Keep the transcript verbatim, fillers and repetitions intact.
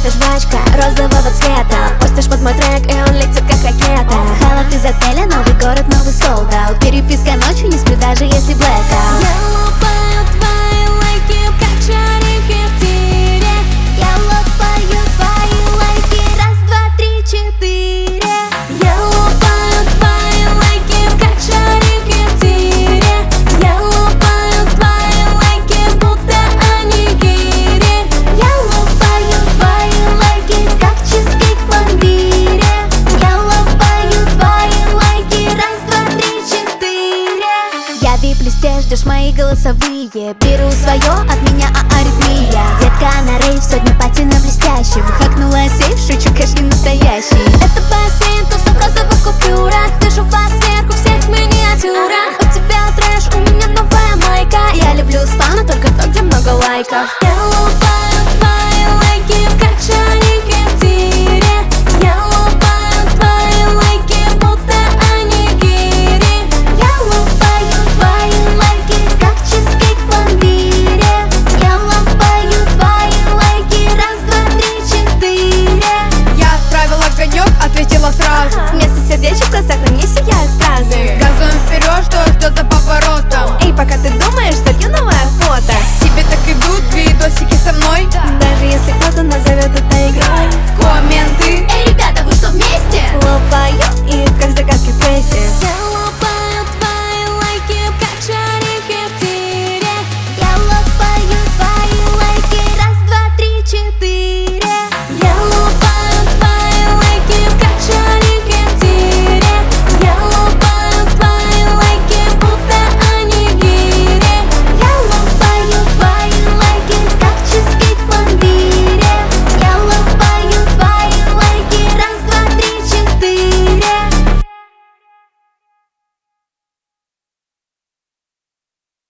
просто жвачка розового цвета. Постишь под мой трек, и он летит как ракета. Халат из отеля, новый город, новый солдат. Переписка ночью, не сплю даже если blackout. Я лопаю твои лайки, как шарики в тире. Я лопаю твои лайки, раз, два, три, четыре. Я лопаю твои лайки, как шарики в тире. Я лопаю твои лайки, будто анигири. Я лопаю твои лайки, как чизкейк в пломбире. Я лопаю твои лайки, раз, два, три, четыре. Я вип-листе, ждешь мои голосовые. Беру свое, от меня аритмия. Детка на рейв, сотни